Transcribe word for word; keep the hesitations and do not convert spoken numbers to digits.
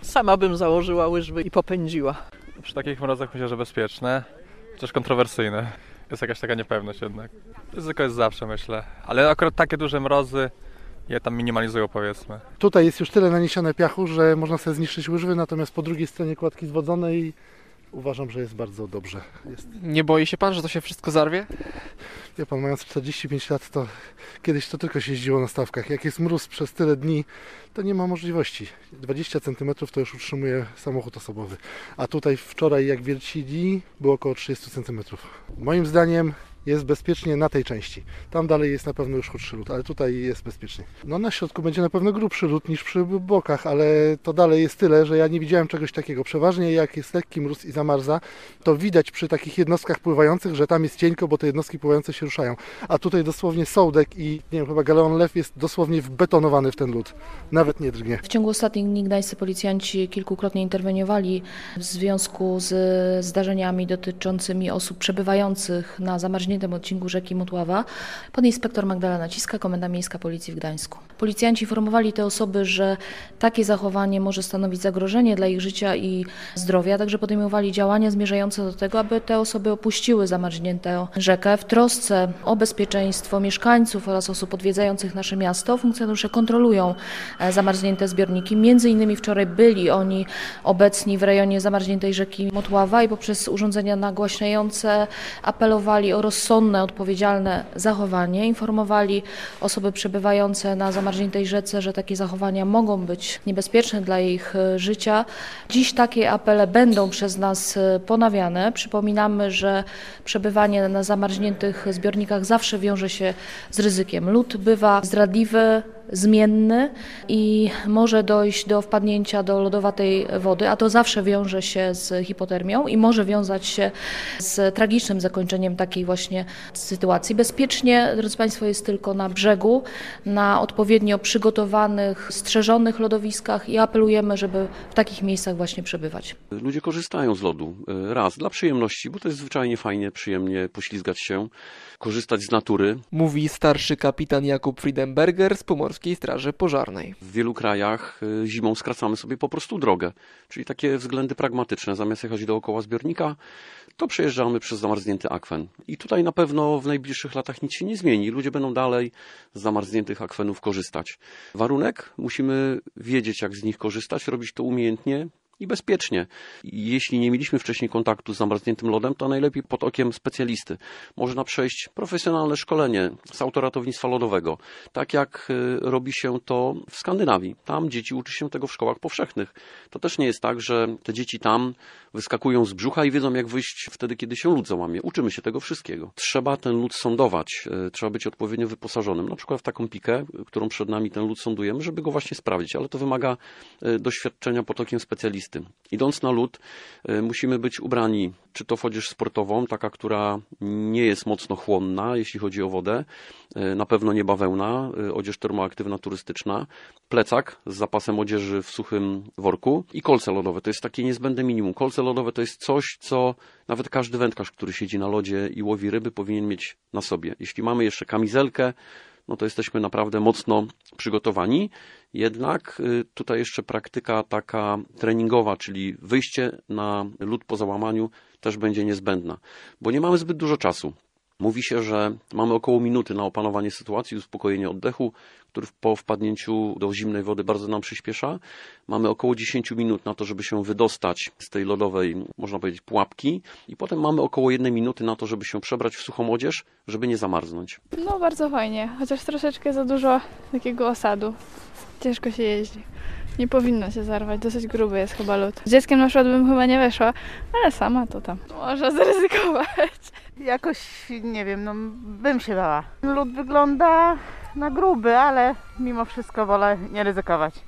Sama bym założyła łyżwy i popędziła. Przy takich mrozach myślę, że bezpieczne, chociaż kontrowersyjne. Jest jakaś taka niepewność jednak. Ryzyko jest zawsze, myślę, ale akurat takie duże mrozy je tam minimalizują, powiedzmy. Tutaj jest już tyle naniesione piachu, że można sobie zniszczyć łyżwy, natomiast po drugiej stronie kładki zwodzone i uważam, że jest bardzo dobrze. Jest. Nie boi się pan, że to się wszystko zarwie? Wie pan, mając czterdzieści pięć lat, to kiedyś to tylko się jeździło na stawkach. Jak jest mróz przez tyle dni, to nie ma możliwości. dwadzieścia centymetrów to już utrzymuje samochód osobowy. A tutaj wczoraj, jak wiercili, było około trzydzieści centymetrów. Moim zdaniem jest bezpiecznie na tej części. Tam dalej jest na pewno już chudszy lód, ale tutaj jest bezpiecznie. No na środku będzie na pewno grubszy lód niż przy bokach, ale to dalej jest tyle, że ja nie widziałem czegoś takiego. Przeważnie jak jest lekki mróz i zamarza, to widać przy takich jednostkach pływających, że tam jest cienko, bo te jednostki pływające się ruszają. A tutaj dosłownie sołdek i nie wiem, chyba galeon lew jest dosłownie wbetonowany w ten lód. Nawet nie drgnie. W ciągu ostatnich dni gdańscy policjanci kilkukrotnie interweniowali w związku z zdarzeniami dotyczącymi osób przebywających na zamarzniętym odcinku rzeki Motława. Podinspektor Magdalena Ciska, Komenda Miejska Policji w Gdańsku. Policjanci informowali te osoby, że takie zachowanie może stanowić zagrożenie dla ich życia i zdrowia, także podejmowali działania zmierzające do tego, aby te osoby opuściły zamarzniętą rzekę. W trosce o bezpieczeństwo mieszkańców oraz osób odwiedzających nasze miasto funkcjonariusze kontrolują zamarznięte zbiorniki. Między innymi wczoraj byli oni obecni w rejonie zamarzniętej rzeki Motława i poprzez urządzenia nagłaśniające apelowali o rozsądne, odpowiedzialne zachowanie. Informowali osoby przebywające na zamarzniętej rzece, że takie zachowania mogą być niebezpieczne dla ich życia. Dziś takie apele będą przez nas ponawiane. Przypominamy, że przebywanie na zamarzniętych zbiornikach zawsze wiąże się z ryzykiem. Lód bywa zdradliwy, zmienny i może dojść do wpadnięcia do lodowatej wody, a to zawsze wiąże się z hipotermią i może wiązać się z tragicznym zakończeniem takiej właśnie sytuacji. Bezpiecznie, drodzy Państwo, jest tylko na brzegu, na odpowiednio przygotowanych, strzeżonych lodowiskach i apelujemy, żeby w takich miejscach właśnie przebywać. Ludzie korzystają z lodu raz dla przyjemności, bo to jest zwyczajnie fajnie, przyjemnie poślizgać się, korzystać z natury. Mówi starszy kapitan Jakub Friedenberger z Pomorskiej Straży Pożarnej. W wielu krajach zimą skracamy sobie po prostu drogę, czyli takie względy pragmatyczne. Zamiast jechać dookoła zbiornika, to przejeżdżamy przez zamarznięty akwen. I tutaj na pewno w najbliższych latach nic się nie zmieni. Ludzie będą dalej z zamarzniętych akwenów korzystać. Warunek? Musimy wiedzieć, jak z nich korzystać, robić to umiejętnie i bezpiecznie. Jeśli nie mieliśmy wcześniej kontaktu z zamarzniętym lodem, to najlepiej pod okiem specjalisty. Można przejść profesjonalne szkolenie z autoratownictwa lodowego, tak jak robi się to w Skandynawii. Tam dzieci uczy się tego w szkołach powszechnych. To też nie jest tak, że te dzieci tam wyskakują z brzucha i wiedzą, jak wyjść wtedy, kiedy się lód załamie. Uczymy się tego wszystkiego. Trzeba ten lód sondować, trzeba być odpowiednio wyposażonym, na przykład w taką pikę, którą przed nami ten lód sondujemy, żeby go właśnie sprawdzić, ale to wymaga doświadczenia pod okiem specjalisty. Idąc na lód, musimy być ubrani, czy to w odzież sportową, taka, która nie jest mocno chłonna, jeśli chodzi o wodę, na pewno nie bawełna, odzież termoaktywna, turystyczna, plecak z zapasem odzieży w suchym worku i kolce lodowe. To jest takie niezbędne minimum. Kolce lodowe to jest coś, co nawet każdy wędkarz, który siedzi na lodzie i łowi ryby, powinien mieć na sobie. Jeśli mamy jeszcze kamizelkę, no to jesteśmy naprawdę mocno przygotowani. Jednak tutaj jeszcze praktyka taka treningowa, czyli wyjście na lód po załamaniu też będzie niezbędna, bo nie mamy zbyt dużo czasu. Mówi się, że mamy około minuty na opanowanie sytuacji, uspokojenie oddechu, który po wpadnięciu do zimnej wody bardzo nam przyspiesza. Mamy około dziesięć minut na to, żeby się wydostać z tej lodowej, można powiedzieć, pułapki. I potem mamy około jednej minuty na to, żeby się przebrać w suchą odzież, żeby nie zamarznąć. No bardzo fajnie, chociaż troszeczkę za dużo takiego osadu. Ciężko się jeździ. Nie powinno się zarwać, dosyć gruby jest chyba lód. Z dzieckiem na przykład bym chyba nie weszła, ale sama to tam. Można zaryzykować. Jakoś, nie wiem, no bym się bała. Lód wygląda na gruby, ale mimo wszystko wolę nie ryzykować.